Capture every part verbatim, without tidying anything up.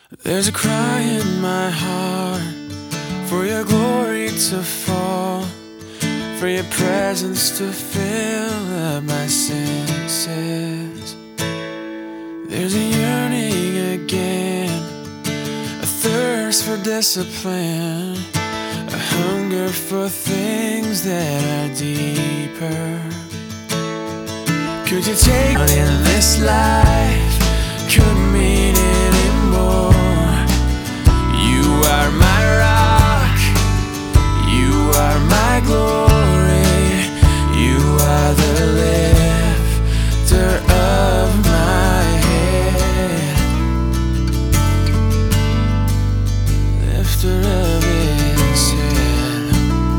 There's a cry in my heart for your glory to fall, for your presence to fill up my senses. There's a yearning again, a thirst for discipline, a hunger for things that are deeper. Could you take what in this life couldn't mean anymore? You are my rock, you are my glory, you are the lifter of my head, lifter of his head.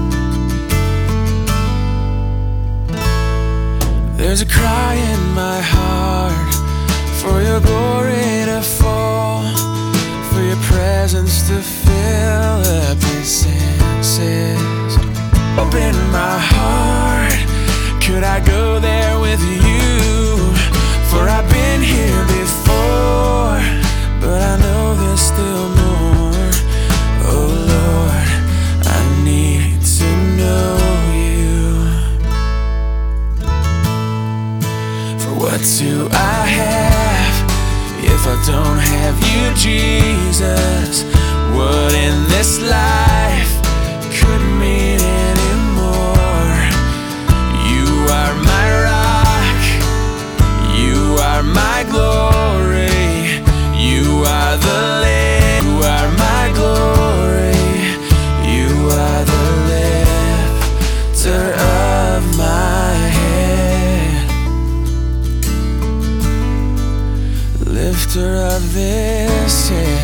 There's a cry in my heart for your glory to fall, for your presence to fill up these senses. Open my heart, could I go there with you? For I've been here before, but I know there's still more. Oh Lord, I need to know you. For what do I have if I don't have you, Jesus? What in this life could mean anymore? You are my rock, you are my glory, you are the lift, you are my glory, you are the lifter of my head, lifter of this head.